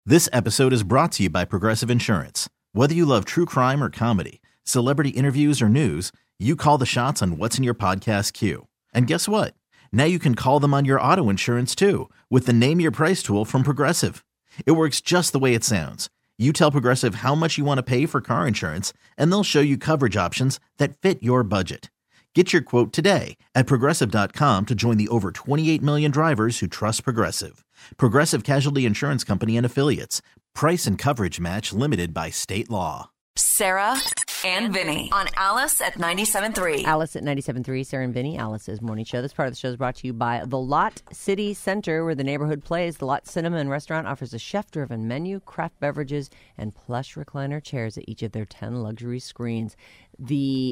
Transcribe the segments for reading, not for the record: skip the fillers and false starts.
This episode is brought to you by Progressive Insurance. Whether you love true crime or comedy, celebrity interviews or news, you call the shots on what's in your podcast queue. And guess what? Now you can call them on your auto insurance too with the Name Your Price tool from Progressive. It works just the way it sounds. You tell Progressive how much you want to pay for car insurance, and they'll show you coverage options that fit your budget. Get your quote today at Progressive.com to join the over 28 million drivers who trust Progressive. Progressive Casualty Insurance Company and Affiliates. Price and coverage match limited by state law. Sarah and Vinny on Alice at 97.3. Alice at 97.3, Sarah and Vinny, Alice's morning show. This part of the show is brought to you by The Lot City Center, where the neighborhood plays. The Lot Cinema and Restaurant offers a chef-driven menu, craft beverages, and plush recliner chairs at each of their 10 luxury screens. The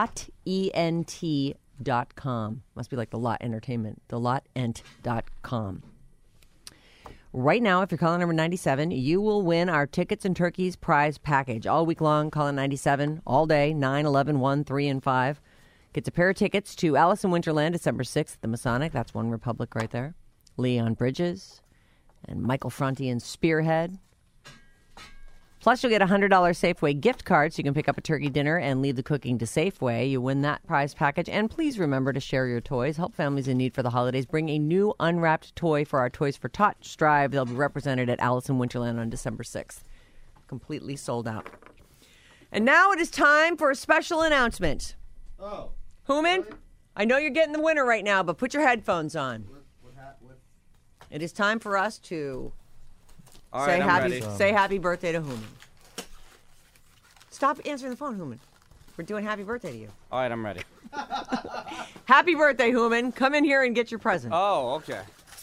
LotEnt.com. Must be like The Lot Entertainment. TheLotEnt.com. Right now, if you're calling number 97, you will win our Tickets and Turkeys prize package. All week long, calling 97, all day, 9, 11, 1, 3, and 5. Gets a pair of tickets to Alice in Winterland, December 6th at the Masonic. That's One Republic right there. Leon Bridges and Michael Franti and Spearhead. Plus, you'll get a $100 Safeway gift card so you can pick up a turkey dinner and leave the cooking to Safeway. You win that prize package. And please remember to share your toys. Help families in need for the holidays. Bring a new unwrapped toy for our Toys for Tots drive. They'll be represented at Alice in Winterland on December 6th. Completely sold out. And now it is time for a special announcement. Oh. Hooman, I know you're getting the winner right now, but put your headphones on. What? It is time for us to... All right, I'm ready. Say happy birthday to Hooman. Stop answering the phone, Hooman. We're doing happy birthday to you. All right, I'm ready. Happy birthday, Hooman. Come in here and get your present. Oh, okay.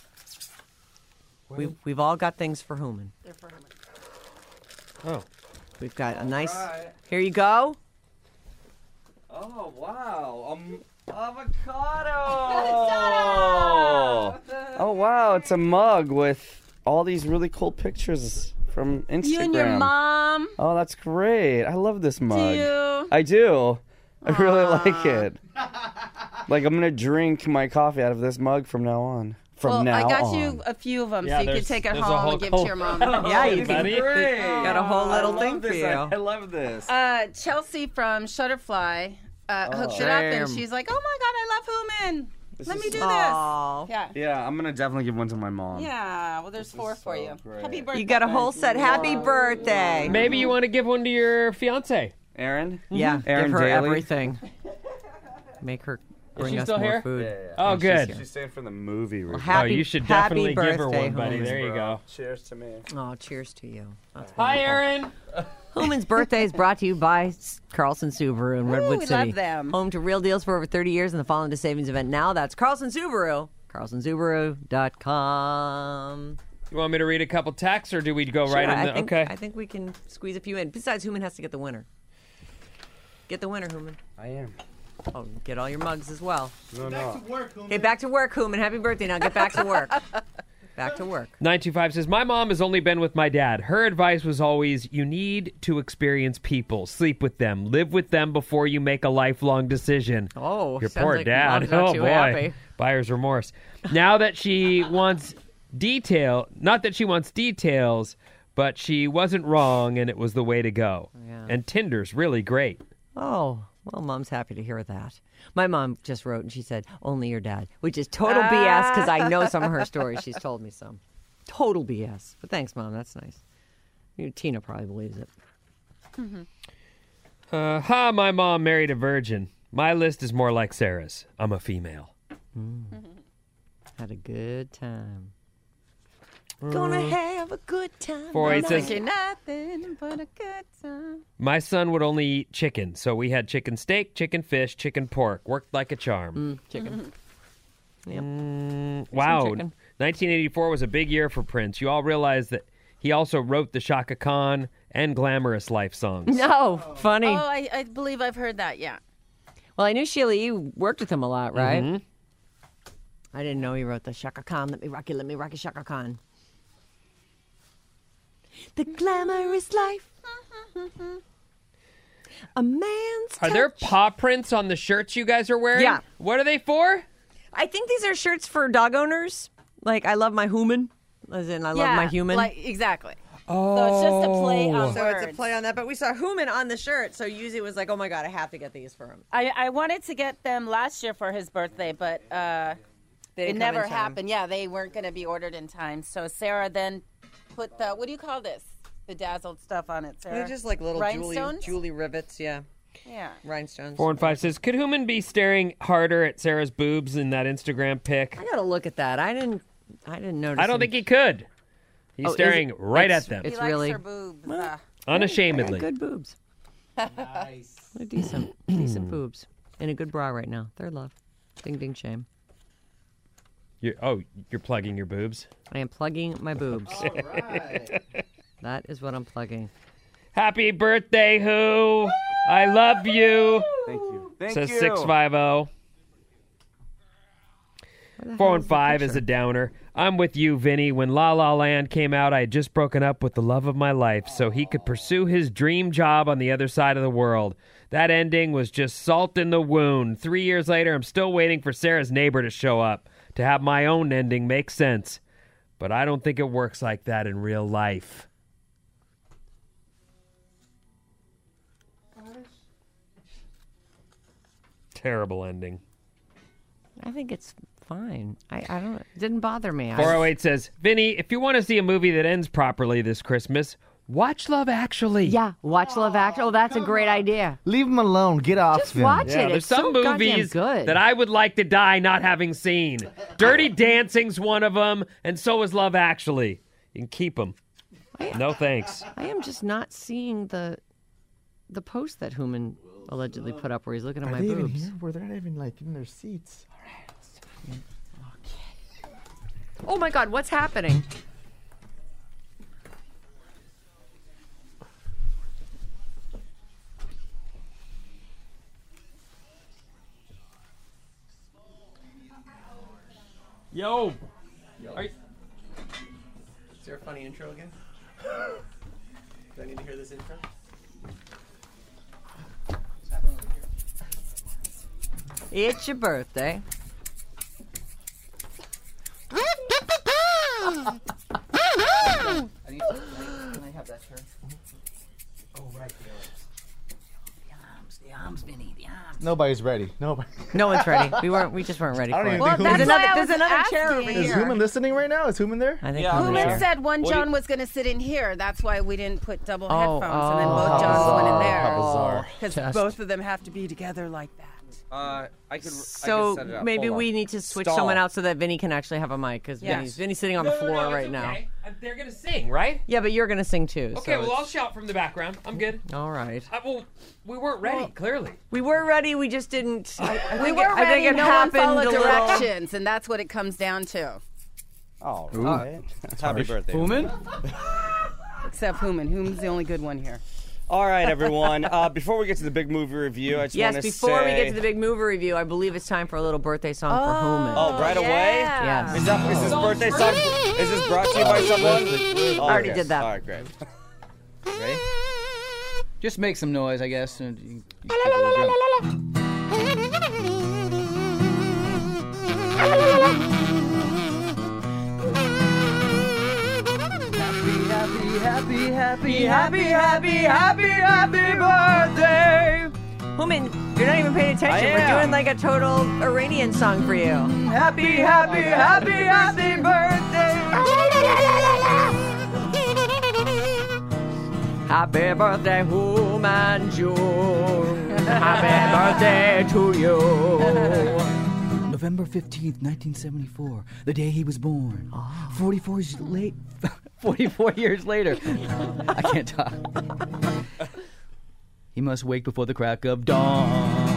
We've all got things for Hooman. They're for Hooman. Oh. We've got a nice... right. Here you go. Oh, wow. Avocado! Oh, wow. It's a mug with all these really cool pictures from Instagram. You and your mom. Oh, that's great. I love this mug. Do you? I do. I really like it. Like, I'm going to drink my coffee out of this mug from now on. I got you a few of them so you can take it home and give it to your mom. Yeah, you can. Great. Got a whole little thing for this. you. I love this. Chelsea from Shutterfly hooked it up, and she's like, "Oh my God, I love Hooman. Let me do this." Aw. Yeah. Yeah, I'm going to definitely give one to my mom. Yeah. Well, there's four for you. great. Happy birthday. You got a whole set. Happy birthday. Maybe you want to give one to your fiance. Aaron? Yeah, Aaron give her Daly? everything. Make her bring she us still more here? food. Yeah. Oh, She's good. here. She's staying for the movie review. happy- You should happy definitely give her birthday, one, buddy. Hooman. There you go. Cheers to me. Oh, cheers to you. That's Hi, wonderful. Aaron. Hooman's birthday is brought to you by Carlson Subaru in Redwood we City. love them. Home to real deals for over 30 years and the Fall into Savings event now. That's Carlson Subaru. CarlsonSubaru.com. You want me to read a couple texts, or do we go right in the... Okay. I think we can squeeze a few in. Besides, Hooman has to get the winner. Get the winner, Hooman. I am. Oh, get all your mugs as well. No. Okay, back to work, Hooman. Happy birthday. Now get back to work. Back to work. 925 says, my mom has only been with my dad. Her advice was always, you need to experience people. Sleep with them. Live with them before you make a lifelong decision. Oh, Your sounds poor like dad. Mom's not Oh, too boy. happy. Buyer's remorse. Now that she wants not that she wants details, but she wasn't wrong and it was the way to go. Yeah. And Tinder's really great. Oh, well, Mom's happy to hear that. My mom just wrote and she said, only your dad, which is total BS because I know some of her stories. She's told me some. Total BS. But thanks, Mom. That's nice. Tina probably believes it. My mom married a virgin. My list is more like Sarah's. I'm a female. Had a good time. Gonna have a good time. 4-8 says, Nothing but a good time. my son would only eat chicken, so we had chicken steak, chicken fish, chicken pork. Worked like a charm. Chicken. Wow. chicken. 1984 was a big year for Prince. You all realize that he also wrote the Shaka Khan and Glamorous Life songs. No, funny. Oh, I believe I've heard that. Yeah. Well, I knew Sheila, you worked with him a lot, right? Mhm. I didn't know he wrote the Shaka Khan. Let me rock you, Shaka Khan. The glamorous life. A man's Are there touch. paw prints on the shirts you guys are wearing? Yeah. What are they for? I think these are shirts for dog owners. Like, I love my human. As in, I love my human. Like, exactly. So it's just a play on So words. it's a play on that. But we saw Human on the shirt, so Yuzi was like, oh my God, I have to get these for him. I wanted to get them last year for his birthday, but it didn't come never in time. happened. Yeah, they weren't going to be ordered in time. So Sarah then put the, what do you call this? Bedazzled stuff on it, Sarah. They're just like little Rhinestones? Julie rivets, yeah. Yeah. Rhinestones. 415 says, could Human be staring harder at Sarah's boobs in that Instagram pic? I gotta look at that. I didn't notice. I don't him. think he could. He's Oh, staring right it's- at them. He It's likes really her boobs. Unashamedly. good boobs. Nice. Decent boobs. In a good bra right now. Third love. Ding ding shame. You're plugging your boobs? I am plugging my boobs. That is what I'm plugging. Happy birthday, Who? I love you. Thank you. Thank Says you. 650. 415 is a downer. I'm with you, Vinny. When La La Land came out, I had just broken up with the love of my life so he could pursue his dream job on the other side of the world. That ending was just salt in the wound. 3 years later, I'm still waiting for Sarah's neighbor to show up to have my own ending make sense. But I don't think it works like that in real life. Terrible ending. I think it's fine. I don't. It didn't bother me. 408 says, Vinny, if you want to see a movie that ends properly this Christmas, watch Love Actually. Yeah, watch Love Actually. Oh, that's a great idea. Leave him alone. Get off Just him. watch Yeah, it. there's It's some so goddamn movies good. that I would like to die not having seen. Dirty Dancing's one of them, and so is Love Actually. You can keep them. No thanks. I am just not seeing the post that Human allegedly put up where he's looking at Are my they even boobs. here? Where they're not even like in their seats. Oh my God, what's happening? Yo. Is there a funny intro again? Do I need to hear this intro? What's happening over here? It's your birthday. Can I have that shirt? Oh, right, the arms, Vinny, the arms. Nobody's ready. Nobody. No one's ready. We just weren't ready I for don't it. even think Well, Human- that's There's why I another was chair over asking. Is Human listening right now? Is Human there? I think Yeah. Human's Human here. said one What do John you- was going to sit in here. That's why we didn't put double Oh, headphones, and then oh. both Johns went in How there. bizarre. Because both of them have to be together like that. I could So set it up. maybe Hold we on. need to switch Stall. someone out so that Vinny can actually have a mic because Yes. Vinny's sitting on the floor right now. They're going to sing, right? Yeah, but you're gonna sing too. Okay, so well, I'll it's- shout from the background. I'm good. all right. We weren't ready, clearly. We were ready. We just didn't. I We think were it, I think ready. it No one happened followed a little. directions, and that's what it comes down to. All right. Happy birthday. Human? Except Human. Human's the only good one here. All right, everyone. Before we get to the big movie review, I just Yes, want to before we say... get to the big movie review, I believe it's time for a little birthday song for Human. Oh, right away? Yes. Is this birthday song? Is this brought to you by someone? Oh, Already okay. did that. All right, great. Ready? Just make some noise, I guess. And you keep a little drunk. Happy birthday! Human, you're not even paying attention. I We're am. doing like a total Iranian song for you. Happy birthday! Happy birthday, Human June. Happy birthday to you. November 15th, 1974, the day he was born. 44 years later. I can't talk. He must wake before the crack of dawn.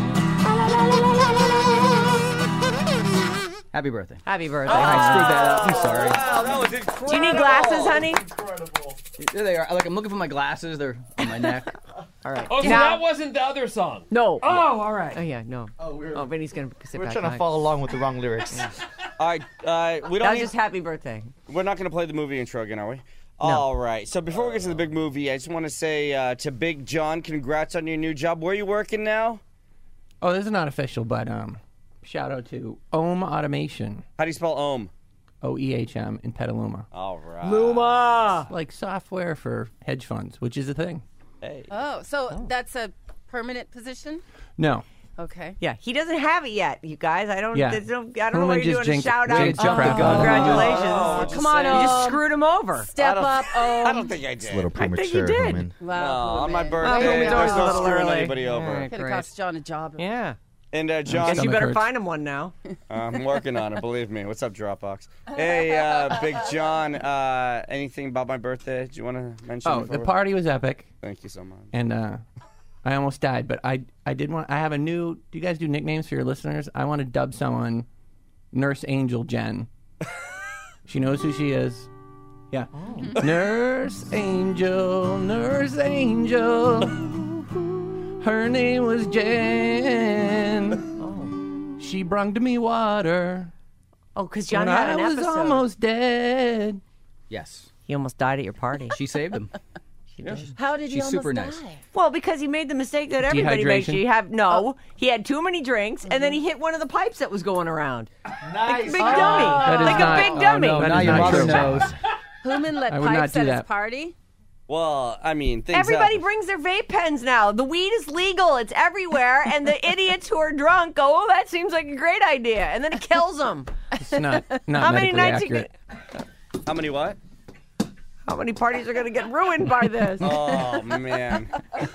Happy birthday. Happy birthday. I screwed that up. I'm sorry. Wow, that was incredible. Do you need glasses, honey? There they are. Like, I'm looking for my glasses. They're on my neck. All right. Oh, so Now- that wasn't the other song. No. Oh, all right. Oh, yeah, no. Oh, Vinny's going to sit We're back trying to behind. follow along with the wrong lyrics. All right, we That don't. was just happy birthday. We're not going to play the movie intro again, are we? All right. So before we get to the big movie, I just want to say to Big John, congrats on your new job. Where are you working now? Oh, this is not official, but shout out to Ohm Automation. How do you spell Ohm? OEHM in Petaluma. All right. Luma. Like software for hedge funds, which is a thing. Hey. Oh, so that's a permanent position? No. Okay. Yeah, he doesn't have it yet, you guys. I don't Yeah. I don't know Hooman why you're just doing a shout out. jinxed the gun. Congratulations. Oh, Come on, You just Om. screwed him over. Step up. I don't think I did. It's a little think you premature, did. Hooman. No, Wow. on my Hooman. birthday, Hooman's always there's a no little screwing early. anybody over. Yeah. Could have Great. cost John a job. Yeah. And Guess John, you Stomach better hurts. find him one now. I'm working on it, believe me. What's up, Dropbox? Hey, Big John, anything about my birthday? Do you want to mention? Oh, before the we- party was epic, Thank you so much. and I almost died. But I did want. I have a new. Do you guys do nicknames for your listeners? I want to dub someone Nurse Angel Jen. She knows who she is. Yeah. Nurse Angel, Nurse Angel. Her name was Jen. She brunged me water. Oh, because John when had an I was episode. almost dead. Yes. He almost died at your party. She saved him. How did you She's super almost nice. die? Well, because he made the mistake that everybody makes. Dehydration. He had too many drinks, and then he hit one of the pipes that was going around. Nice. Big dummy. That is Like not- a big dummy. Oh, no, That now is your not mother true. knows. Hooman lit I would not pipes do at his that. party? Well, I mean, things Everybody happen. brings their vape pens now. The weed is legal. It's everywhere. And the idiots who are drunk go, oh, that seems like a great idea. And then it kills them. It's not How many medically nights accurate. How many what? How many parties are going to get ruined by this? Oh, man.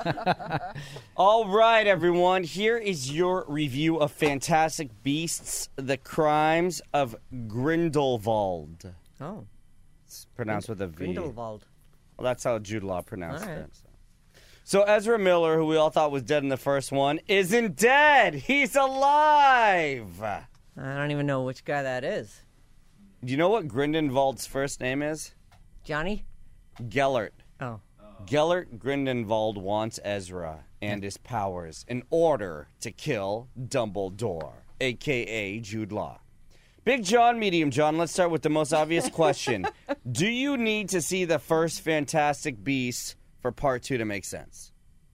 All right, everyone. Here is your review of Fantastic Beasts, The Crimes of Grindelwald. Oh, It's pronounced with a V. Grindelwald. Well, that's how Jude Law pronounced All right. it. So Ezra Miller, who we all thought was dead in the first one, isn't dead. He's alive. I don't even know which guy that is. Do you know what Grindelwald's first name is? Johnny? Gellert. Oh. Gellert Grindelwald wants Ezra and his powers in order to kill Dumbledore, a.k.a. Jude Law. Big John, Medium John, let's start with the most obvious question. Do you need to see the first Fantastic Beasts for part 2 to make sense?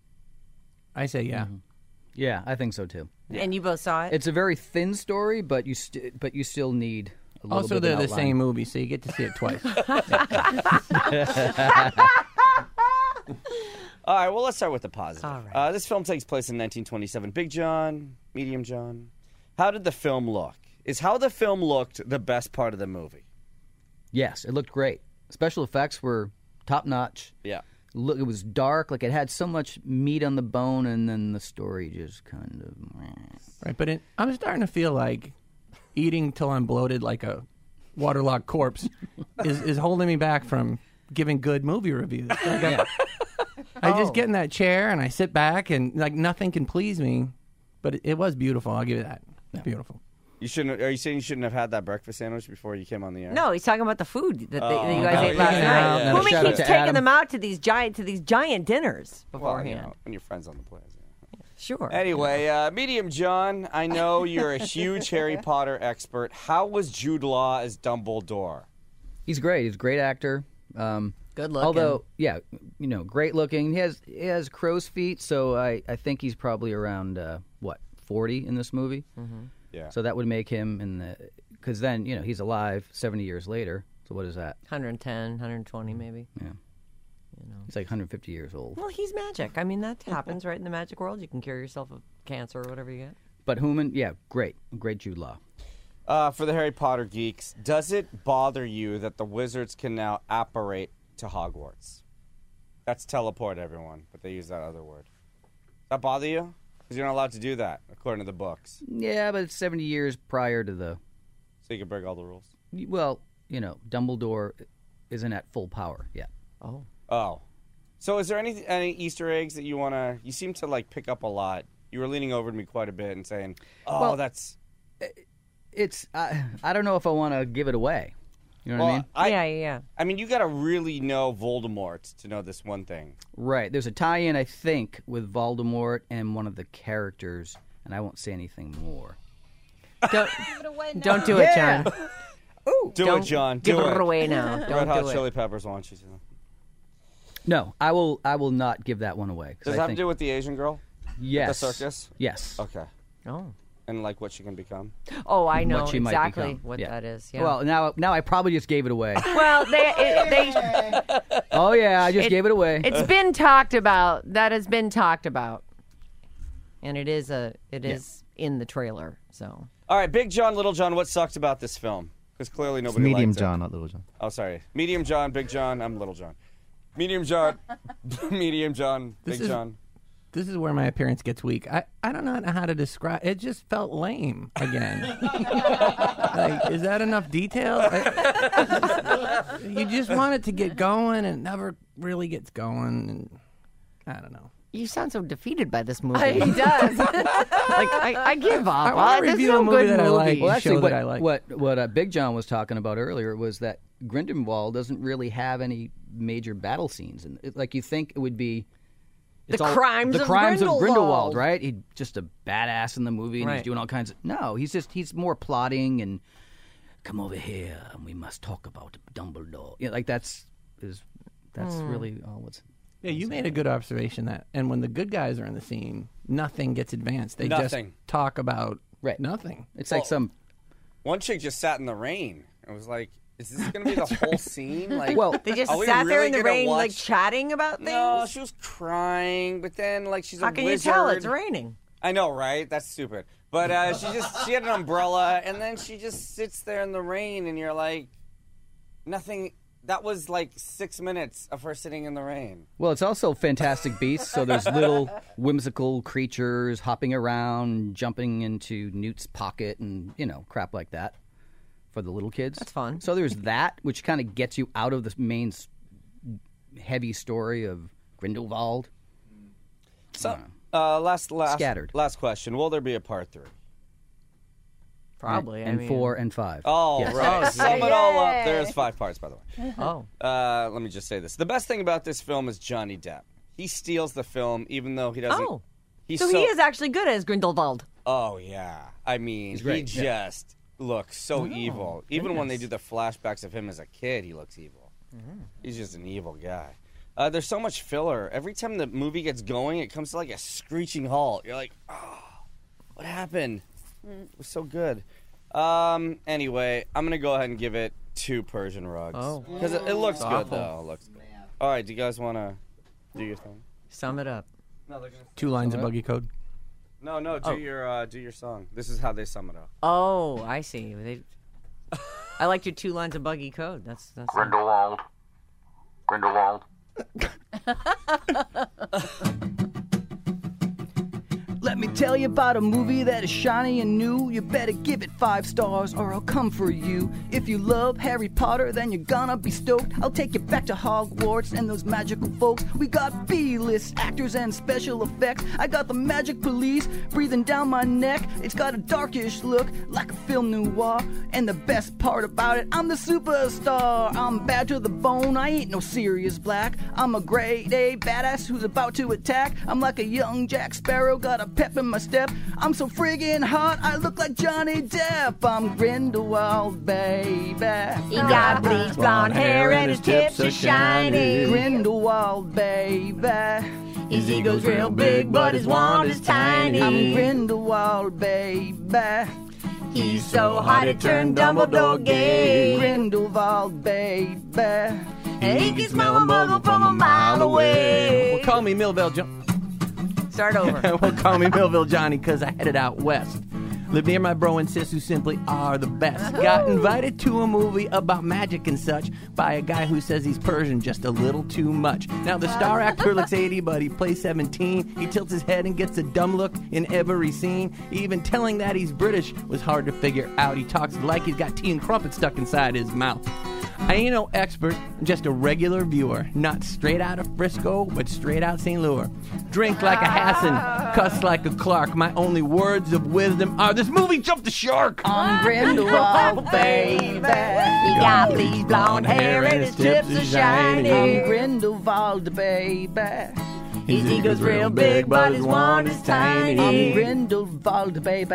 I say yeah. Yeah, I think so too. And you both saw it? It's a very thin story, but you still need a little Also, bit they're of the an outline. same movie, so you get to see it twice. All right, well, let's start with the positive. All right. This film takes place in 1927. Big John, Medium John, how did the film look? Is how the film looked the best part of the movie? Yes, it looked great. Special effects were top notch. Yeah. Look, it was dark, like it had so much meat on the bone, and then the story just kind of. Right, but I'm starting to feel like eating till I'm bloated like a waterlogged corpse is holding me back from giving good movie reviews. Like I just get in that chair and I sit back and like nothing can please me, but it was beautiful. I'll give you that. It's beautiful. You shouldn't. Are you saying you shouldn't have had that breakfast sandwich before you came on the air? No, he's talking about the food that, that you Oh, guys okay. ate last Yeah, night. yeah. Who Shout out keeps to taking Adam. them out to these giant dinners Well, beforehand? when your friends on the place. Yeah. Sure. Anyway, Medium John, I know you're a huge Harry Potter expert. How was Jude Law as Dumbledore? He's great. He's a great actor. Good looking. Although, yeah, great looking. He has crow's feet, so I think he's probably around 40 in this movie. Mm-hmm. Yeah. So that would make him because then he's alive 70 years later. So what is that? 110, 120 maybe. Yeah. He's like 150 years old. Well, he's magic. I mean, that happens right in the magic world. You can cure yourself of cancer or whatever you get. But Hooman, yeah, great Jude Law. For the Harry Potter geeks, does it bother you that the wizards can now apparate to Hogwarts? That's teleport, everyone, but they use that other word. Does that bother you? Because you're not allowed to do that, according to the books. Yeah, but it's 70 years prior to the. So you can break all the rules. Well, Dumbledore isn't at full power yet. Oh. So is there any Easter eggs that you want to... You seem to, pick up a lot. You were leaning over to me quite a bit and saying, Well, that's... It's I don't know if I want to give it away. You know what I mean? Yeah. I mean, you got to really know Voldemort to know this one thing. Right. There's a tie-in, I think, with Voldemort and one of the characters, and I won't say anything more. Don't do it, John. Do it, John. Give Do it it. away now. Red Don't Hot do it. Chili Peppers want you to. No, I will not give that one away. 'cause Does I it have think, to do with the Asian girl? yes. The circus? Yes. Okay. Oh. and like what she can become? Oh, I know What she might exactly become. what Yeah. that is. Yeah. Well, now I probably just gave it away. Well, they Oh yeah, I just gave it away. it's been talked about. That has been talked about, and it is in the trailer. So All right, Big John, Little John, what sucked about this film? Because clearly nobody Medium liked it. John, not Little John. Oh, sorry. Medium John, Big John, I'm Little John. Medium John, Medium John, Big John. This is where my appearance gets weak. I don't know how to describe. It just felt lame again. Like, is that enough detail? You just want it to get going, and it never really gets going. And I don't know. you sound so defeated by this movie. He does. Like I give up. I wanna This is review a movie good that I like. movie. Well, show actually, that I like. what Big John was talking about earlier was that Grindelwald doesn't really have any major battle scenes, and like you think it would be. The crimes of Grindelwald, Grindelwald. right? He's just a badass in the movie, and Right. he's doing all kinds of. No, he's more plotting and come over here, and we must talk about Dumbledore. Yeah, like that's really all what's. Yeah, you made a good observation that, and when the good guys are in the scene, nothing gets advanced. They Nothing. just talk about Right. nothing. It's like some. One chick just sat in the rain. It was like, is this going to be the whole scene? Like, Well, They just are we sat there really in the gonna rain, like watch- chatting about things. No, she was crying, but then like she's How a can wizard. you tell it's raining? I know, right? That's stupid. But she had an umbrella, and then she just sits there in the rain, and you're like, nothing. That was like 6 minutes of her sitting in the rain. Well, it's also Fantastic Beasts, so there's little whimsical creatures hopping around, jumping into Newt's pocket, and crap like that for the little kids. That's fun. So there's that, which kind of gets you out of the main heavy story of Grindelwald. So, last Scattered. Last question: will there be a part 3? Probably. And 4 and 5. Oh, Yes. right. Sum it all up. There's 5 parts, by the way. Oh. Let me just say this: the best thing about this film is Johnny Depp. He steals the film, even though he doesn't. Oh. He's So he is actually good as Grindelwald. Oh yeah. I mean, he great, just looks so evil. Even when they do the flashbacks of him as a kid, he looks evil. He's just an evil guy. There's so much filler. Every time the movie gets going, it comes to like a screeching halt. You're like, oh, what happened? It was so good. Anyway, I'm gonna go ahead and give it 2 Persian rugs. Oh. Because it looks good though. It looks good. All right, do you guys want to do your thing? Sum it up. No, they're gonna. 2 lines of buggy code. No, do your song. This is how they sum it up. Oh, I see. I liked your 2 lines of buggy code. That's Grindelwald. Let me tell you about a movie that is shiny and new. You better give it 5 stars or I'll come for you. If you love Harry Potter, then you're gonna be stoked. I'll take you back to Hogwarts and those magical folks. We got B-list actors and special effects. I got the magic police breathing down my neck. It's got a darkish look like a film noir. And the best part about it, I'm the superstar. I'm bad to the bone, I ain't no Sirius Black. I'm a grade A badass who's about to attack. I'm like a young Jack Sparrow, got a pep in my step. I'm so friggin' hot, I look like Johnny Depp. I'm Grindelwald, baby. He got bleached blonde hair and his tips are shiny. Grindelwald, baby. His ego's real big, but his wand is tiny. I'm Grindelwald, baby. He's so hot it turned Dumbledore gay. Grindelwald, baby. And he can smell a muggle from a mile away. Well, call me Millville Johnny. Start over. Well, call me Millville Johnny because I headed out west. Live near my bro and sis who simply are the best. Got invited to a movie about magic and such by a guy who says he's Persian just a little too much. Now the star actor looks 80 but he plays 17. He tilts his head and gets a dumb look in every scene. Even telling that he's British was hard to figure out. He talks like he's got tea and crumpet stuck inside his mouth. I ain't no expert, I'm just a regular viewer. Not straight out of Frisco, but straight out St. Louis. Drink like a Hassan, cuss like a Clark. My only words of wisdom are this movie jumped the shark. I'm Grindelwald, baby. He got bleached blonde hair and his tips are shiny. I'm Grindelwald, baby. His ego's real big, but his wand is tiny. I'm Grindelwald, baby.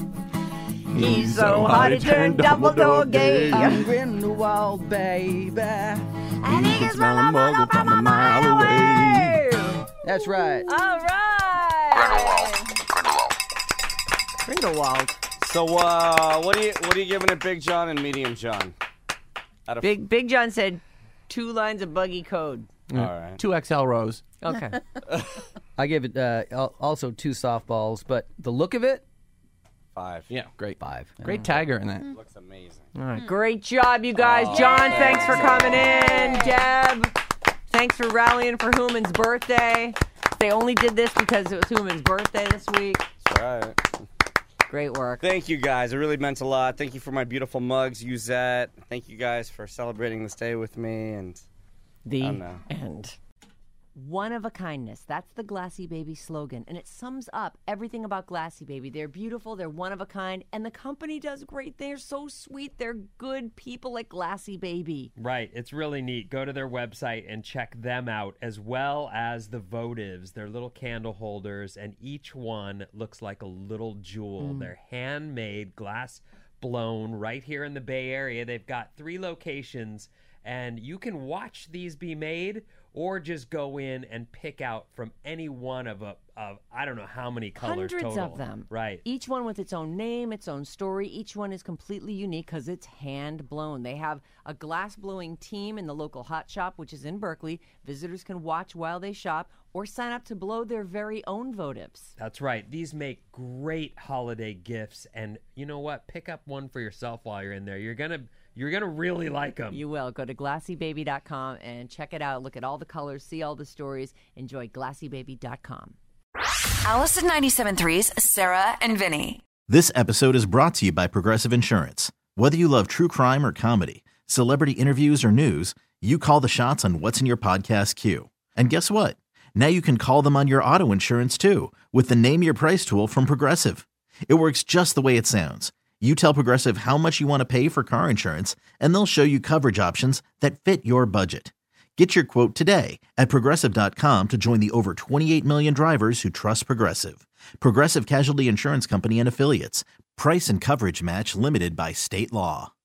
He's so hot it turned Dumbledore gay. I'm Grindelwald, baby. And he can smell a muggle from a mile away. That's right. All right. Grindelwald. so wild. So, what are you giving it, Big John and Medium John? Out of Big John said 2 lines of buggy code. All right. 2 XL rows. Okay. I give it also 2 softballs, but the look of it, 5. Yeah, great. 5. Great tagger in that. Looks amazing. All right. Great job, you guys. John, thanks for coming in. Deb, thanks for rallying for Human's birthday. They only did this because it was Human's birthday this week. That's right. Great work. Thank you, guys. It really meant a lot. Thank you for my beautiful mugs, Uzette. Thank you guys for celebrating this day with me. And The I don't know. end. One of a kindness. That's the Glassy Baby slogan. And it sums up everything about Glassy Baby. They're beautiful. They're one of a kind. And the company does great. They're so sweet. They're good people like Glassy Baby. Right. It's really neat. Go to their website and check them out, as well as the votives. They're little candle holders, and each one looks like a little jewel. They're handmade, glass blown right here in the Bay Area. They've got 3 locations, and you can watch these be made or just go in and pick out from any one of I don't know how many colors Hundreds total. of them. Right. Each one with its own name, its own story. Each one is completely unique because it's hand blown. They have a glass blowing team in the local hot shop, which is in Berkeley. Visitors can watch while they shop or sign up to blow their very own votives. That's right. These make great holiday gifts, and you know what? Pick up one for yourself while you're in there. You're gonna really like them. You will. Go to glassybaby.com and check it out. Look at all the colors, see all the stories. Enjoy glassybaby.com. Alice at 97.3's Sarah and Vinny. This episode is brought to you by Progressive Insurance. Whether you love true crime or comedy, celebrity interviews or news, you call the shots on what's in your podcast queue. And guess what? Now you can call them on your auto insurance too with the Name Your Price tool from Progressive. It works just the way it sounds. You tell Progressive how much you want to pay for car insurance, and they'll show you coverage options that fit your budget. Get your quote today at Progressive.com to join the over 28 million drivers who trust Progressive. Progressive Casualty Insurance Company and Affiliates. Price and coverage match limited by state law.